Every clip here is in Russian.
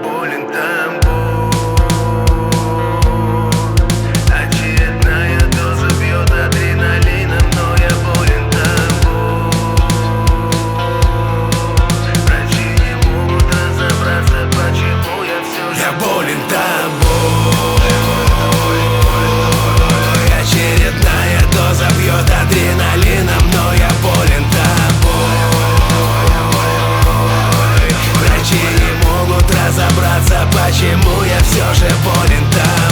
болен тобой. Очередная доза бьет адреналином, но я болен тобой. Врачи не могут разобраться, почему я все же болен тобой. Очередная доза бьет адреналином, но я болен тобой. Врачи не могут разобраться, почему я все же болен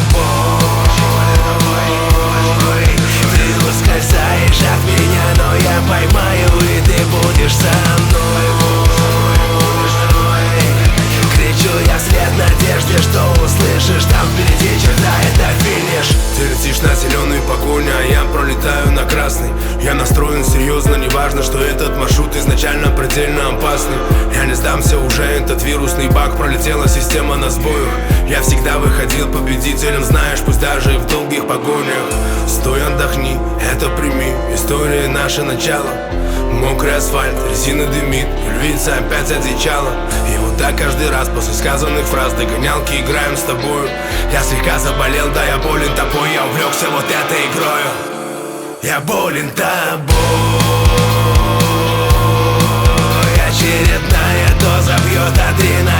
тобой. Ты ускользаешь от меня, но я поймаю, и ты будешь со мной. Кричу я вслед надежде, что услышишь там впереди черта, это финиш. Ты летишь на зеленый погонь, а я пролетаю на красный. Я настроен серьезно, неважно, что этот маршрут изначально предельно опасный. Я не сдамся уже, этот вирусный баг, пролетела система на сбою. Я всегда выходил победителем, знаешь, пусть даже и в долгих погонях. Стой, отдохни, это прими, история наше начало. Мокрый асфальт, резина дымит, львица опять одичала. И вот так каждый раз после сказанных фраз догонялки играем с тобою. Я слегка заболел, да я болен тобой, я увлекся вот этой игрою. Я болен тобой. Очередная доза бьет адреналин.